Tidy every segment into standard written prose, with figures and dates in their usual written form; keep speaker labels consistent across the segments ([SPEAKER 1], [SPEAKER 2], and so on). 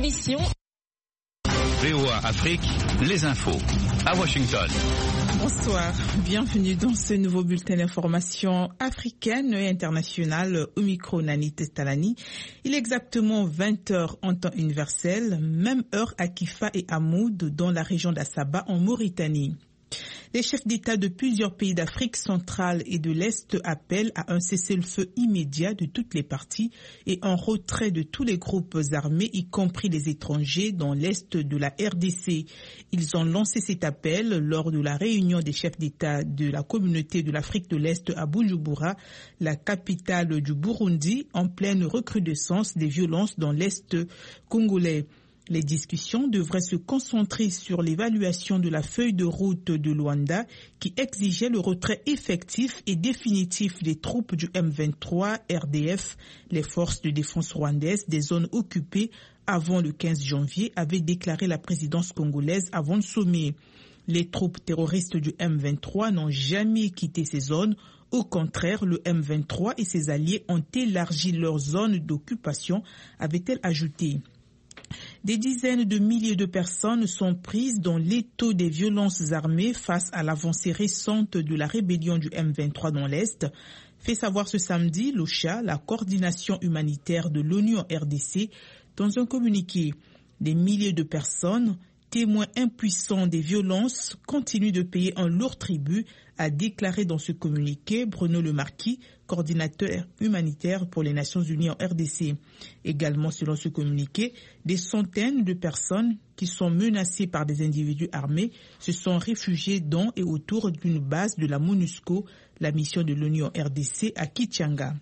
[SPEAKER 1] édition.
[SPEAKER 2] VOA Afrique, les infos, à Washington.
[SPEAKER 3] Bonsoir, bienvenue dans ce nouveau bulletin d'information africaine et internationale au micro Nani Testalani. Il est exactement 20h en temps universel, même heure à Kifa et Hamoud dans la région d'Assaba en Mauritanie. Les chefs d'État de plusieurs pays d'Afrique centrale et de l'Est appellent à un cessez-le-feu immédiat de toutes les parties et un retrait de tous les groupes armés, y compris les étrangers, dans l'Est de la RDC. Ils ont lancé cet appel lors de la réunion des chefs d'État de la communauté de l'Afrique de l'Est à Bujumbura, la capitale du Burundi, en pleine recrudescence des violences dans l'Est congolais. Les discussions devraient se concentrer sur l'évaluation de la feuille de route de Luanda qui exigeait le retrait effectif et définitif des troupes du M23 RDF, les forces de défense rwandaises des zones occupées avant le 15 janvier, avait déclaré la présidence congolaise avant le sommet. Les troupes terroristes du M23 n'ont jamais quitté ces zones. Au contraire, le M23 et ses alliés ont élargi leur zone d'occupation, avait-elle ajouté. Des dizaines de milliers de personnes sont prises dans l'étau des violences armées face à l'avancée récente de la rébellion du M23 dans l'Est, fait savoir ce samedi l'OCHA, la coordination humanitaire de l'ONU en RDC, dans un communiqué. Des milliers de personnes, témoins impuissants des violences, continuent de payer un lourd tribut, a déclaré dans ce communiqué Bruno Le Marquis, coordinateur humanitaire pour les Nations Unies en RDC. Également, selon ce communiqué, des centaines de personnes qui sont menacées par des individus armés se sont réfugiées dans et autour d'une base de la MONUSCO, la mission de l'ONU en RDC à Kichanga.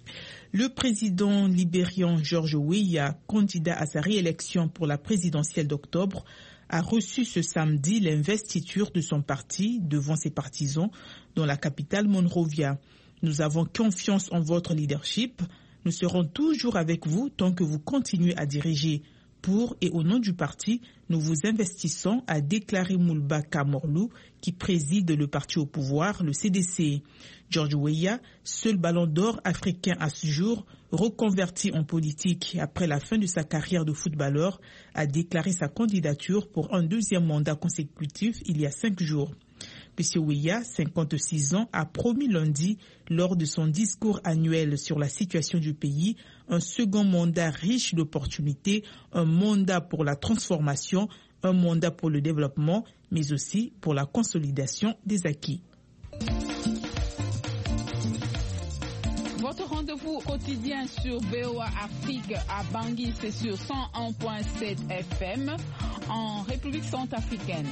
[SPEAKER 3] Le président libérien George Weah, candidat à sa réélection pour la présidentielle d'octobre, a reçu ce samedi l'investiture de son parti devant ses partisans dans la capitale Monrovia. Nous avons confiance en votre leadership. Nous serons toujours avec vous tant que vous continuez à diriger. Pour et au nom du parti, nous vous investissons, a déclaré Moulbaka Morlou, qui préside le parti au pouvoir, le CDC. George Weah, seul ballon d'or africain à ce jour, reconverti en politique après la fin de sa carrière de footballeur, a déclaré sa candidature pour un deuxième mandat consécutif il y a 5 jours. M. Weah, 56 ans, a promis lundi, lors de son discours annuel sur la situation du pays, un second mandat riche d'opportunités, un mandat pour la transformation, un mandat pour le développement, mais aussi pour la consolidation des acquis.
[SPEAKER 4] Votre rendez-vous quotidien sur VOA Afrique à Bangui, c'est sur 101.7 FM en République centrafricaine.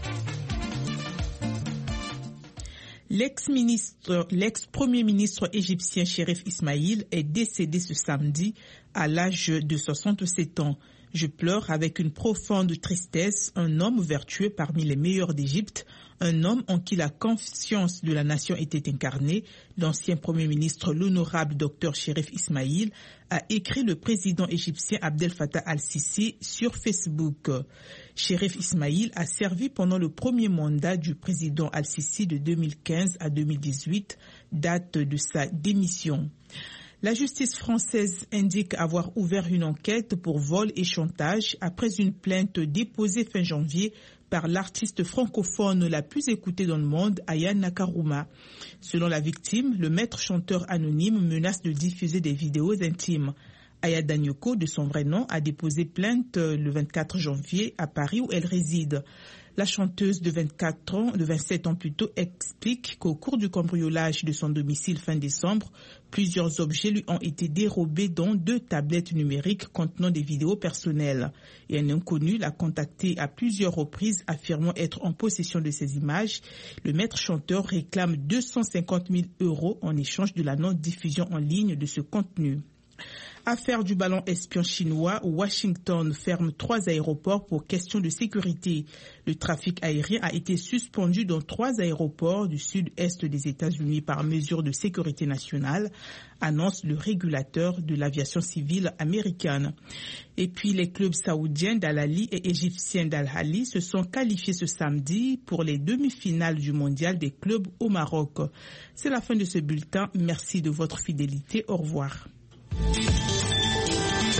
[SPEAKER 3] L'ex-premier ministre égyptien Cherif Ismail est décédé ce samedi à l'âge de 67 ans. Je pleure avec une profonde tristesse un homme vertueux parmi les meilleurs d'Égypte, un homme en qui la conscience de la nation était incarnée. L'ancien premier ministre, l'honorable Dr Cherif Ismail, a écrit le président égyptien Abdel Fattah al-Sisi sur Facebook. Cherif Ismail a servi pendant le premier mandat du président al-Sisi de 2015 à 2018, date de sa démission. La justice française indique avoir ouvert une enquête pour vol et chantage après une plainte déposée fin janvier par l'artiste francophone la plus écoutée dans le monde, Aya Nakaruma. Selon la victime, le maître chanteur anonyme menace de diffuser des vidéos intimes. Aya Danyoko, de son vrai nom, a déposé plainte le 24 janvier à Paris où elle réside. La chanteuse de 27 ans plutôt, explique qu'au cours du cambriolage de son domicile fin décembre, plusieurs objets lui ont été dérobés, dont 2 tablettes numériques contenant des vidéos personnelles. Et un inconnu l'a contacté à plusieurs reprises, affirmant être en possession de ces images. Le maître chanteur réclame 250 000 € en échange de la non-diffusion en ligne de ce contenu. Affaire du ballon espion chinois, Washington ferme 3 aéroports pour question de sécurité. Le trafic aérien a été suspendu dans 3 aéroports du sud-est des États-Unis par mesure de sécurité nationale, annonce le régulateur de l'aviation civile américaine. Et puis les clubs saoudiens d'Al Ahly et égyptiens d'Al Ahly se sont qualifiés ce samedi pour les demi-finales du mondial des clubs au Maroc. C'est la fin de ce bulletin. Merci de votre fidélité. Au revoir.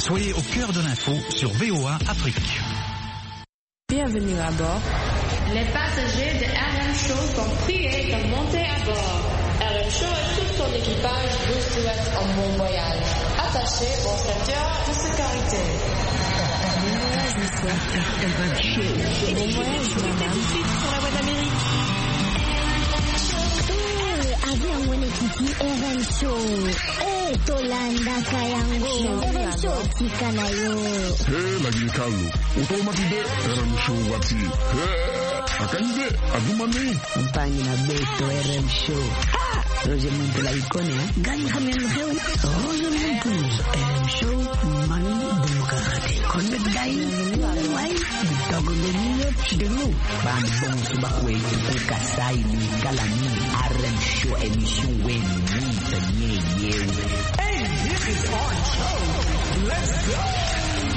[SPEAKER 2] Soyez au cœur de l'info sur VOA Afrique.
[SPEAKER 1] Bienvenue à bord.
[SPEAKER 5] Les passagers de RM Show sont priés de monter à bord. RM Show et tout son équipage vous souhaitent un bon voyage. Attachez vos ceintures de sécurité.
[SPEAKER 1] Bon voyage, monsieur. Bon voyage, madame. Sur la voie d'Amérique.
[SPEAKER 6] Avion mwenyekiti RM Show. Tolanda kayango. RM Show tika nayo.
[SPEAKER 7] Lagi kalu. Utomatide RM Show wati. Akande adumani.
[SPEAKER 8] Mpangi na beto RM Show. Roger Muntu la ikone.
[SPEAKER 6] Gani kami mhewe.
[SPEAKER 8] Roger Muntu. RM Show mani demokrati. Konde dai. Wai. Dogo lenyo chidelu. Bambong subakwe. Ukasai ni kalani. RM Show emission wen.
[SPEAKER 9] Hey, this is our show. Let's go.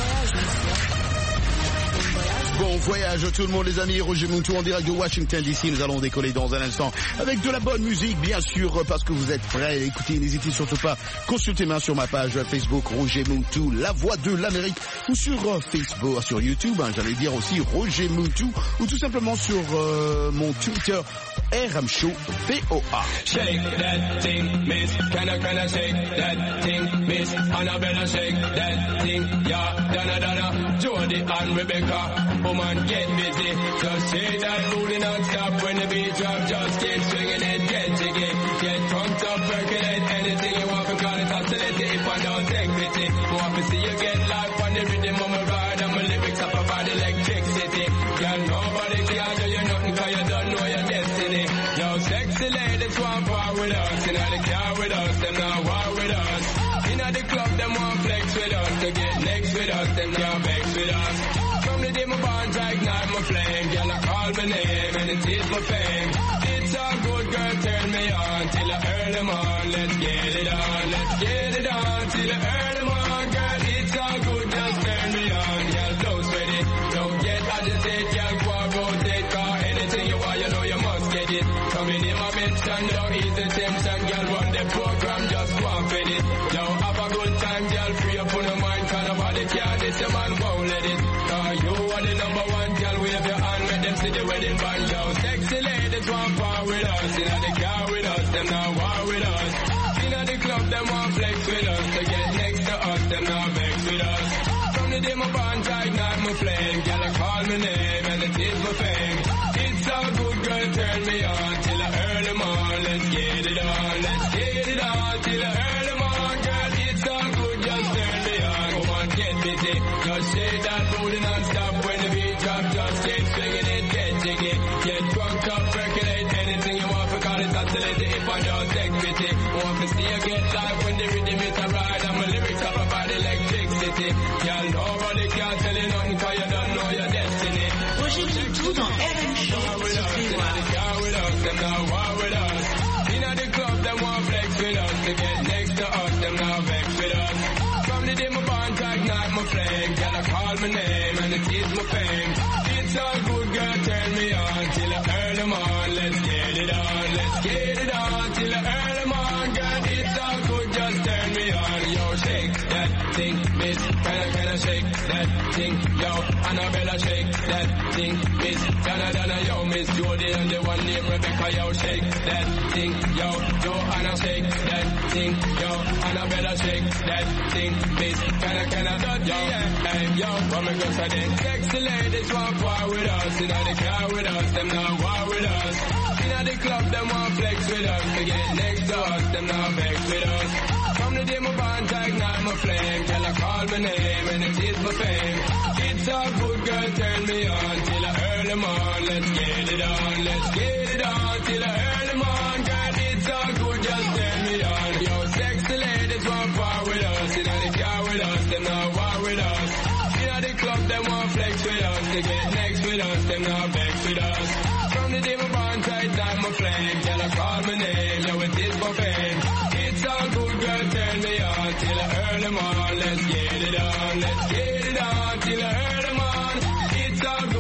[SPEAKER 10] Bon voyage tout le monde les amis, Roger Muntu en direct de Washington DC. Nous allons décoller dans un instant avec de la bonne musique bien sûr parce que vous êtes prêts. Écoutez, n'hésitez surtout pas, consultez-moi sur ma page Facebook Roger Muntu, la voix de l'Amérique, ou sur Facebook, sur YouTube, j'allais dire aussi Roger Muntu, ou tout simplement sur mon Twitter RM Show VOA.
[SPEAKER 11] Shake that thing, miss. Can I shake that thing, miss? Annabella shake that thing, yeah. Donna, Jody and Rebecca. Woman, get busy. Just shake that booty non-stop. When the beat drop, just keep swinging it. Get jiggy. Get drunk up, percolate. Anything you want, because it's oscillate. If I don't take pity, want to see you get life on the rhythm of my ride. And my lyrics up about electricity. Girl, nobody can do you nothing, cause you don't know your destiny. Yo, sexy ladies want war with us. Inna the car with us, them not war with us. Inna the club, them want flex with us. To get next with us, them can't vex with us. From the day my bonds, I ignite my flame. Girl, I call my name and it is my fame. It's all good, girl, turn me on till I earn them on. Let's get it on, let's get it on till I earn them on. Girl, it's all good, just turn me on. Girl, don't sweat it, don't get agitated. Girl, go and rotate, cause anything you want, you know you must get it. Coming in my mention, don't ease the tension. Girl, run the program, just one fit it. Yo, have a good time, girl, free up on your mind. Cause nobody care, this your man won't let it. You are the number one, girl, wave your hand, make them see the wedding band, yo. Sexy ladies want part with us, inna the car with us, them not war with us. Inna the club, them want flex with us, to get next to us, them not vex with us. From the day my bond, I ignite my flame, girl, I call my name, and it is my fame. It's all good, girl, turn me on, till I earn them on, let's get it on, let's get it on, till I earn them on, girl, it's all good, just turn me on. Come on, get busy, just shake that booty non-stop. When the beat drop, just keep swinging it, get jiggy. Get drunk up, percolate. Anything you want, because it's oscillating. If I don't take pity, want to see you get live when the rhythm is a ride. And my lyrics up about electricity. Y'all nobody can tell you nothing, cause you don't know your destiny.
[SPEAKER 9] Pushing you to the RM Show.
[SPEAKER 11] With us, inna the car with us, them not war with us. Inna the club, them want flex with us. To get next to us, them not vex with us. From the day my bond, I ignite my flame. Girl, I call my name and it is my fame. It's all good, girl, turn me on till I earn them on. Let's get it on, let's get it on till I earn them on. Girl, it's all good, just turn me on. Yo, shake that thing, miss. Can I shake that thing? Yo, Annabella, shake that thing, miss. Donna, yo, Miss Jody and the one named Rebecca, yo, shake that thing. Yo, Joanna, shake that thing. Yo, Annabella, shake that thing, miss. Can I, yo, hey, yo, come and go so then. Sexy ladies want war with us, inna the car with us, them not war with us. Inna the club, them want flex with us, to get next to us, them not vex with us. From the day my bond, I ignite my flame, till I call my name and it is my fame. It's all good, girl, turn me on till I earn them on. Let's get it on, let's get it on till I earn them on. Girl, it's all good, just turn me on. Yo, sexy ladies want war with us, inna the car with us, them not war with us. Inna the club, them want flex with us, to get next with us, them not vex with us. From the day my bond, I ignite my flame, till I call my name, yo, it is my fame. It's all good, girl, turn me on till I earn them on. Let's get it on, let's get it on till I earn them on. It's all good, just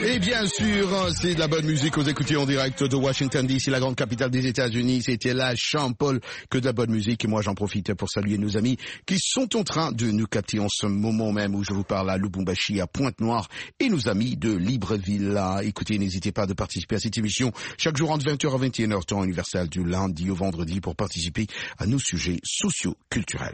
[SPEAKER 10] Et bien sûr, c'est de la bonne musique. Vous écoutez en direct de Washington DC, la grande capitale des États-Unis. C'était là Jean-Paul, que de la bonne musique. Et moi, j'en profite pour saluer nos amis qui sont en train de nous capter en ce moment même où je vous parle à Lubumbashi, à Pointe-Noire, et nos amis de Libreville. Écoutez, n'hésitez pas de participer à cette émission chaque jour entre 20h à 21h, temps universel, du lundi au vendredi, pour participer à nos sujets socio-culturels.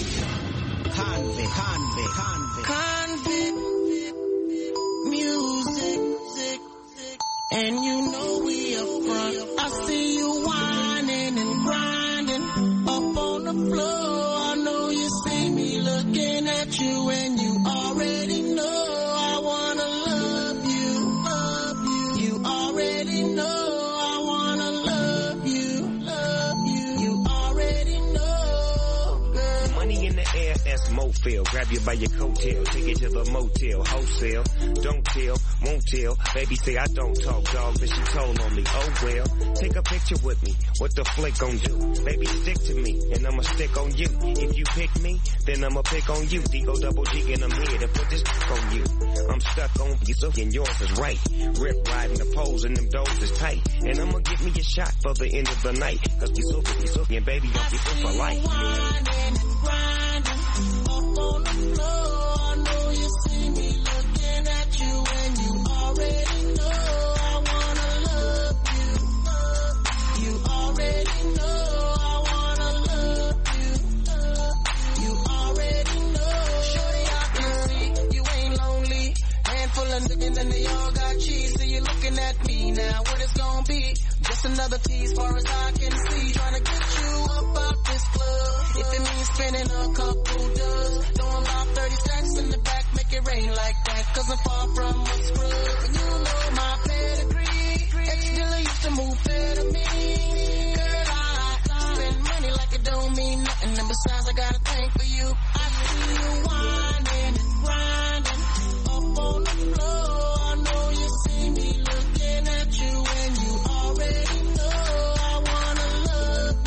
[SPEAKER 12] Music, and you know we up front. I see you whining and grinding up on the floor. I know you see me looking at you, and you already know I wanna love you. You already know I wanna love you. You already know, girl.
[SPEAKER 13] Money in the air, that's Mofil. Grab you by your coattail, take it to the motel, wholesale. Don't tell, won't tell. Baby say I don't talk, dog, but she told on me. Oh well, take a picture with me. What the flick gon' do? Baby, stick to me, and I'ma stick on you. If you pick me, then I'ma pick on you. D-O double G, and I'm here to put this on you. I'm stuck on you, so and yours is right. Rip riding the poles, and them doors is tight. And I'ma give me a shot for the end of the night. Cause you so, and baby, I'll be so for life.
[SPEAKER 12] Grinding up on the floor. I know you see me looking at you, and you already know I wanna love you. You already know I wanna love you. You already know. Shorty, I can see you ain't lonely. Handful of niggas and they all got cheese. So you're looking at me now. What it's gonna be? Just another tease, far as I can see. Trying to get you up out this club. If it means spending a couple dubs, throwing about 30 stacks in the back, make it rain like that. Cause I'm far from a scrub. And you know my pedigree. Ex-dealer used to move better than me. Girl, I spend money like it don't mean nothing. And besides, I got a thing for you. I see you whining and grinding up on the floor. I know you see me looking at you, and you already know I wanna love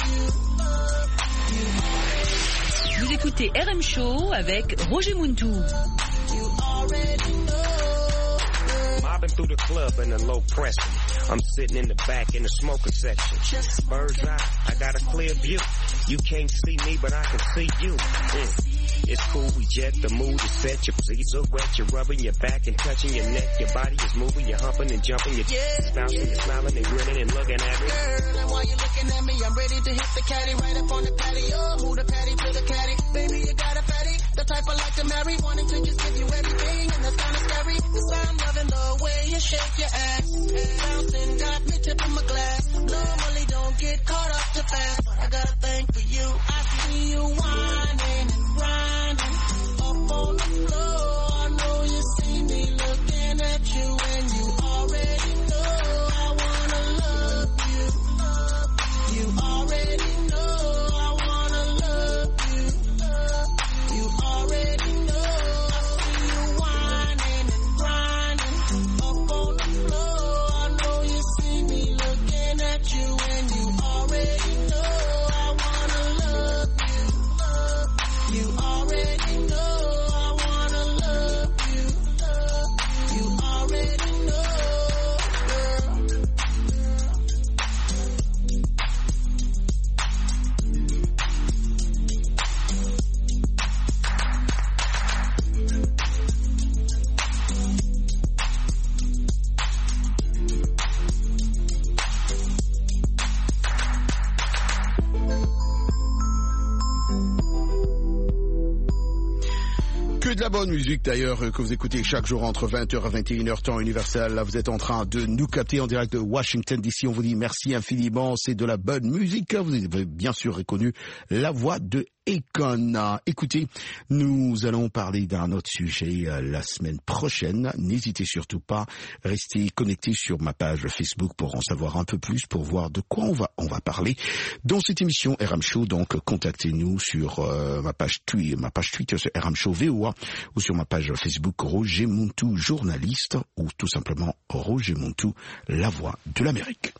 [SPEAKER 12] you.
[SPEAKER 14] Vous écoutez RM Show avec Roger Muntu.
[SPEAKER 13] Mobbing through the club in a low pressure. I'm sitting in the back in the smoker section. Bird's eye, I got a clear view. You can't see me, but I can see you. It's cool, we jet, the mood is set. Your feet are wet, you're rubbing your back and touching your neck. Your body is moving, you're humping and jumping. You're bouncing, you're smiling and grinning and looking at me.
[SPEAKER 12] Girl, and while you're looking at me, I'm ready to hit the caddy right up on the patio. Move the patty to the caddy. Baby, you got a fatty, the type I like to marry. Wanting to just give you everything, and that's kinda scary. Cause I'm loving the way you shake your ass. Bouncing got me tipping my glass. Normally don't get caught up too fast. I got a thing for you. I see you whining and grinding up on the floor. I know you see me looking at you, and you already know I wanna love you. You already know I wanna love you. You already know. I see you whining and grinding up on the floor. I know you see me looking at you, and you already know I wanna love you. You already know I wanna love you. You already know, girl.
[SPEAKER 10] Que de la bonne musique d'ailleurs que vous écoutez chaque jour entre 20h à 21h temps universel. Là, vous êtes en train de nous capter en direct de Washington DC. On vous dit merci infiniment. C'est de la bonne musique. Vous avez bien sûr reconnu la voix de Akon. Écoutez, nous allons parler d'un autre sujet la semaine prochaine. N'hésitez surtout pas, restez connectés sur ma page Facebook pour en savoir un peu plus, pour voir de quoi on va parler dans cette émission RM Show. Donc, contactez-nous sur ma page Twitter sur RM Show VOA ou sur ma page Facebook Roger Muntu journaliste, ou tout simplement Roger Muntu, la voix de l'Amérique.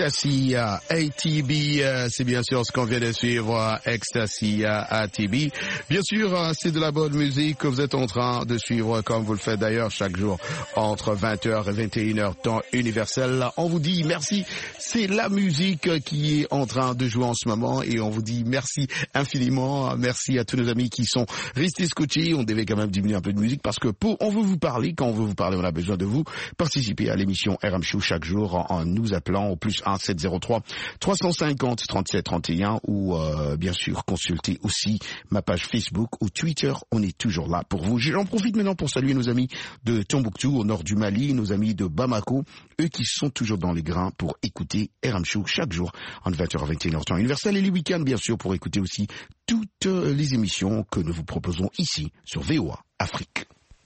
[SPEAKER 10] Ecstasy ATB, c'est bien sûr ce qu'on vient de suivre, Ecstasy ATB. Bien sûr, c'est de la bonne musique que vous êtes en train de suivre, comme vous le faites d'ailleurs chaque jour entre 20h et 21h, temps universel. On vous dit merci, c'est la musique qui est en train de jouer en ce moment et on vous dit merci infiniment. Merci à tous nos amis qui sont restés scotchés. On devait quand même diminuer un peu de musique parce que on veut vous parler. Quand on veut vous parler, on a besoin de vous. Participez à l'émission RM Show chaque jour en nous appelant au plus 1 703 350 37 31 ou bien sûr consultez aussi ma page Facebook ou Twitter. On est toujours là pour vous. J'en profite maintenant pour saluer nos amis de Tombouctou au nord du Mali, nos amis de Bamako, eux qui sont toujours dans les grains pour écouter RM Show chaque jour en 20h à 21h temps universel et les week-ends bien sûr pour écouter aussi toutes les émissions que nous vous proposons ici sur VOA Afrique.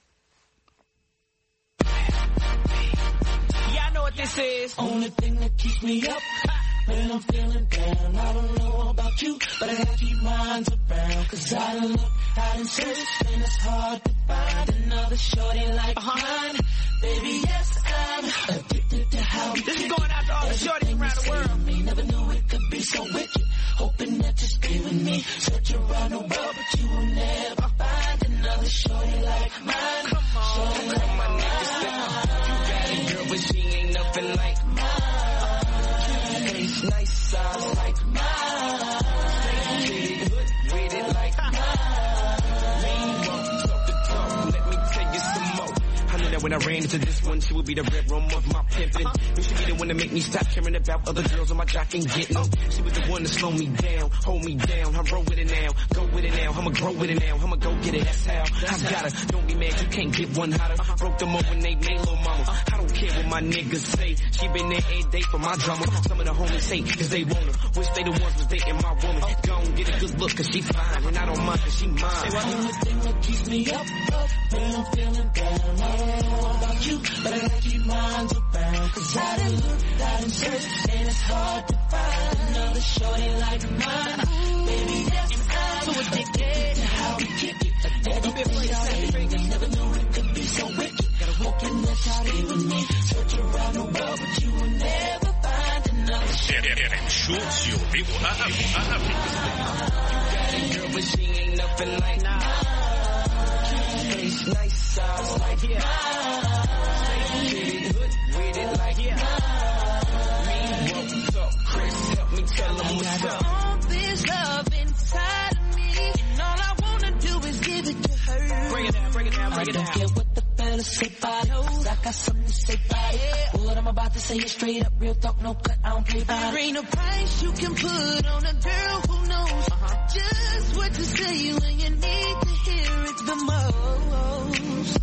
[SPEAKER 12] This is only thing that keeps me up when I'm feeling down. I don't know about you, but I gotta keep mine around. Cause I done look, I done searched, and it's hard to find another shorty like mine. Baby, yes, I'm addicted to how we this is going out to all the shorties around the world. Me never knew it could be so wicked. Hoping that you stay with me. Search around the world, but you will never find another shorty like mine. Come on, shorty like mine. You got a girl, but she ain't nothing like mine. Face nice, size like mine. Straight hood with it like mine. We won't talk the talk, let me tell you some more. I knew that when I ran into this one, she would be the red room of my pimpin'. You should be the one to make me stop caring about other girls on my jock and getting them. She was the one to slow me down, hold me down. I roll with it now, go with it now. I'ma grow with it now, I'ma go get it, that's how. I gotta, don't be mad, you can't get one hotter. Broke them over when they made little mama. I don't care what my niggas say. She been there every day for my drama. Some of the homies hate cause they want her. Wish they the ones was dating my woman. Go and get a good look cause she fine. And I don't mind cause she mine. The only thing that keeps me up when I'm feeling down. I don't know about you, but I gotta keep mine around. Cause I done looked, I done searched, and it's hard to find another shorty like mine. Baby, yes, I'm so addicted to how we kick it. Everything I say, never knew it could be so wicked. Hoping that you stay with me. Search around the world, but you will never find another shorty.
[SPEAKER 2] RM Show sur VOA Afrique.
[SPEAKER 12] You got a girl, but she ain't nothing like mine. Face nice, size like mine. Straight hood with it like mine. Me won't talk, Chris, help me tell them what's up. All this love inside of me, and all I wanna do is give it to her. Bring it down, bring it down, bring it down. I don't care what the fellas say about it, I got something to say about it. What I'm about to say is straight up real talk, no cut, I don't play about it. There ain't no price you can put on a girl who knows just what to say when you need to hear it the most.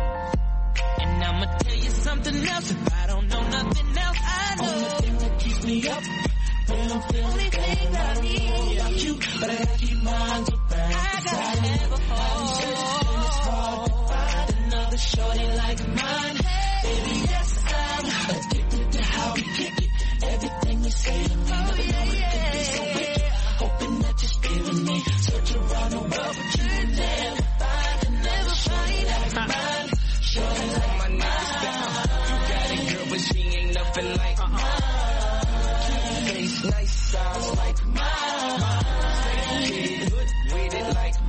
[SPEAKER 12] And I'ma tell you something else, if I don't know nothing else, I know. Only thing that keeps me up when I'm feeling down. I don't know about you, but I gotta keep mine around. I gotta have a home. It's hard to find another shorty like mine. Baby, yes, I'm addicted to how we kick it. Everything you say to me, never know it could be so wicked. Hoping that you stay with me. Search around the world, but you will never find another shorty like mine. Shorty like my niggas down. You got a girl, but she ain't nothing like mine. Face nice, size like mine. Straight hood with it like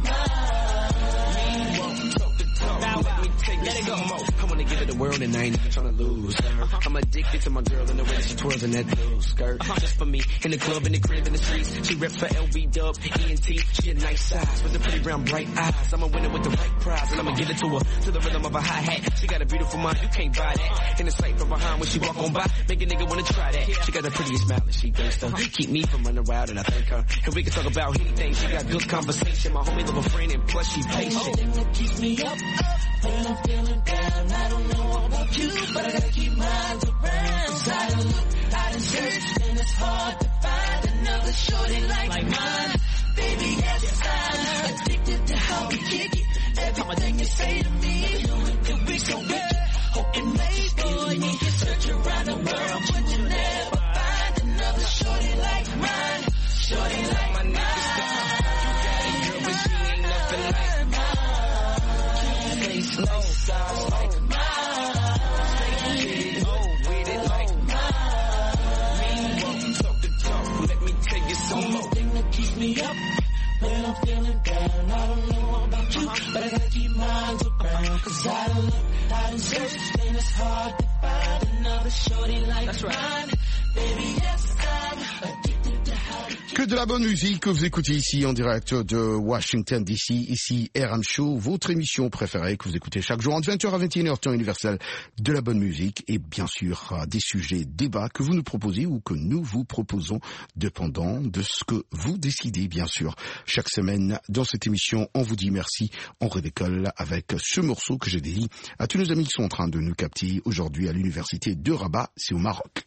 [SPEAKER 12] mine. Me won't talk the talk. Now let me take it some more. I wanna give it the world and I ain't even tryna lose her. I'm addicted to my girl and the way that she twirls in that blue skirt. Just for me, in the club, in the crib, in the streets. She rep for LB Dub, ENT. She a nice size with the pretty brown bright eyes. I'ma win it with the right prize and I'ma give it to her to the rhythm of a hi-hat. She got a beautiful mind, you can't buy that. In the sight from behind when she walk on by, make a nigga wanna try that. She got the prettiest smile and she gangsta. Keep me from running wild and I thank her. And we can talk about anything. She got good conversation. My homie love a friend and plus she patient. Only thing that keeps me up when I'm feeling down. I don't know about you, but I gotta keep mine around. Cause I done looked, I done searched, and it's hard to find another shorty like mine. Baby, yes, I'm addicted to how we kick it. Everything you say to me, it could be so wicked. Hoping that you stay with me. You can search around the world, but you never find another shorty like mine. Shorty like my niggas down. You got a girl, but she ain't nothing like mine. Face nice, size like mine. Straight with it like mine. Me but I gotta keep mine around. Cause I don't look, I don't search, and it's hard to find another shorty like mine. Baby, yes, I'm addicted to how to
[SPEAKER 10] Que de la bonne musique que vous écoutez ici en direct de Washington DC, ici RM Show, votre émission préférée que vous écoutez chaque jour entre 20h à 21h temps universel, de la bonne musique et bien sûr des sujets, débats que vous nous proposez ou que nous vous proposons dépendant de ce que vous décidez bien sûr. Chaque semaine dans cette émission, on vous dit merci, on redécolle avec ce morceau que j'ai dédié à tous nos amis qui sont en train de nous capter aujourd'hui à l'université de Rabat, c'est au Maroc.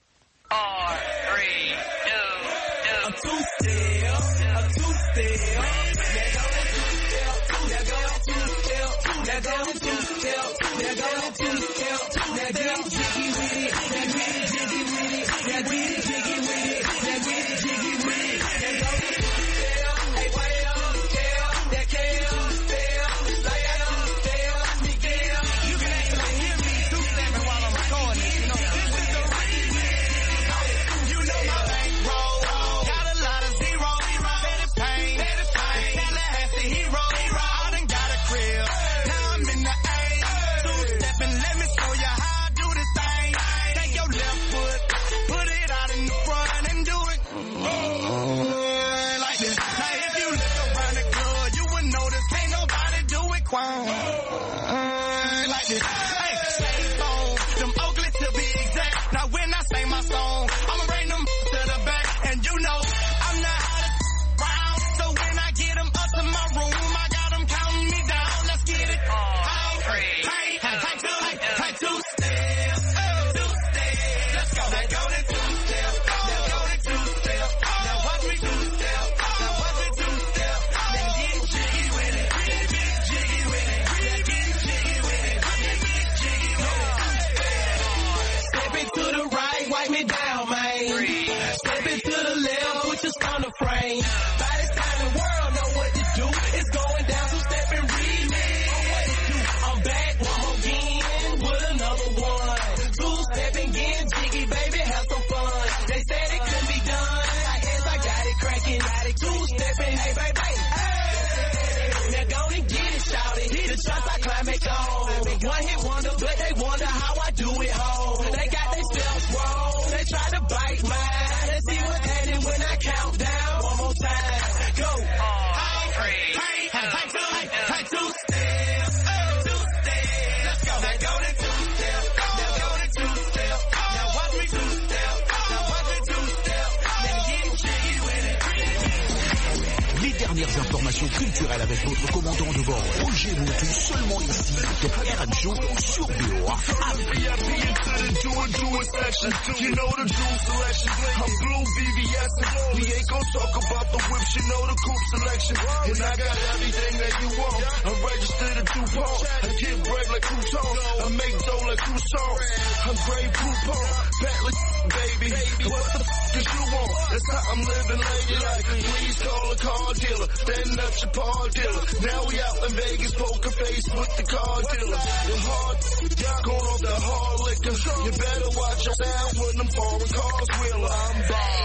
[SPEAKER 12] One hit wonder, but they wonder how I do it home. They got their steps wrong. They try to bite mine. Let's see what's happening when I count down. One more time. Go. Hey, two steps. Let's go. Now go to two steps. Now go to two steps. Now watch me two steps. Now watch me two steps. Then get jiggy with it.
[SPEAKER 15] Les dernières informations culturelles avec votre commandant de bord, Roger Moutou, seulement ici, de RM Show sur BOA.
[SPEAKER 16] You know the true selection. I'm blue VVS. We ain't gon' talk about the whips. You know the coupe selection. And I got everything that you want. I'm registered to DuPont. I get bread like croutons. I make dough like croissants. I'm Grey Poupon. Bentley, baby. What the f*** is you want? That's how I'm living ladylike. Please call a car dealer. Then up your paw dealer. Now we out in Vegas, poker face with the car dealer. The hard, going off the hard liquor. You better watch your sound when them foreign cars wheel. I'm bald.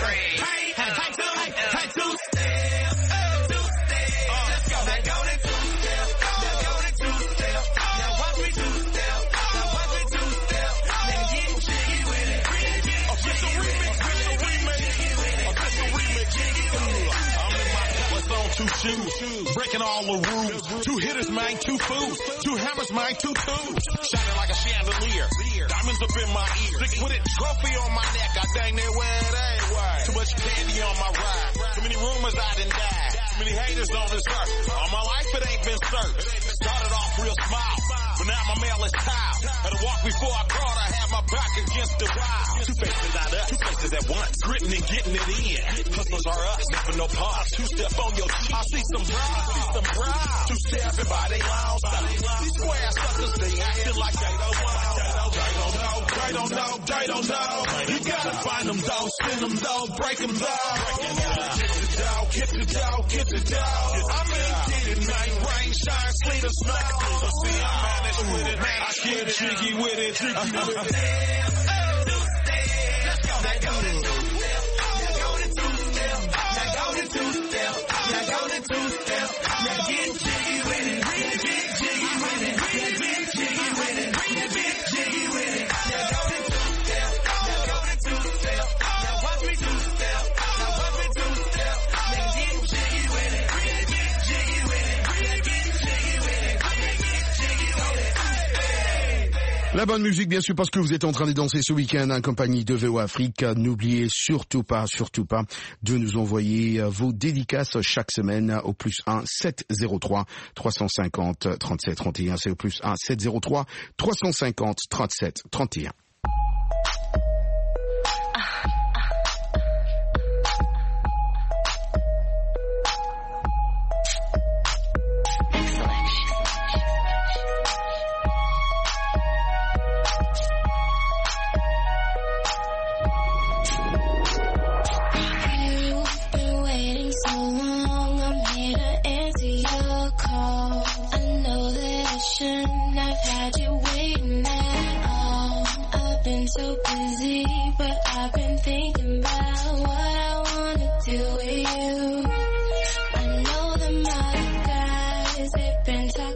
[SPEAKER 16] Hey, two steps. Let's go. Now go to two steps. Now go to two steps. Now watch me two steps. Now watch me two steps. Then get jiggy with it. Official remix.
[SPEAKER 2] I'm in my what's on two shoes, breaking all the rules. Two hitters, man, two fools. Two hammers, man, two tools. Shining like a chandelier. Diamonds up in my ear. 6-footed trophy on my neck. I dang near where it ain't. Too much candy on my ride. Too many rumors I done died. Too many haters on this earth. All my life it ain't been searched. Started off real small, but now my mail is tiled. Had to walk before I crawled. I had my back against the wall. Two faces out us, two faces at once. Gritting and getting it in. Hustlers are us, never no pause. Two step on your cheek. I see some bras. Two stepping by they long side. These square suckers, they acting like they don't know. They don't know. You gotta find them, though. Send them, though. Break them, though. Get the dog. I'm in it, night, rain, shine, sleet or snow. So see, I manage with it. I get jiggy with it. Let's go. Now go to two steps. Now go to two steps. Now go to
[SPEAKER 12] two-step. Now get jiggy with it. Get jiggy with it. Get jiggy with it. Get jiggy with it. Now go to two-step. Now go to two-step. Now watch me two-step. Now watch me two-step. Now get jiggy with it. Get jiggy with it. Get jiggy with it. Get jiggy with it.
[SPEAKER 10] La bonne musique, bien sûr, parce que vous êtes en train de danser ce week-end en compagnie de VOA Afrique. N'oubliez surtout pas de nous envoyer vos dédicaces chaque semaine au +1 703 350 37 31. C'est au +1 703 350 37 31.
[SPEAKER 6] So busy, but I've been thinking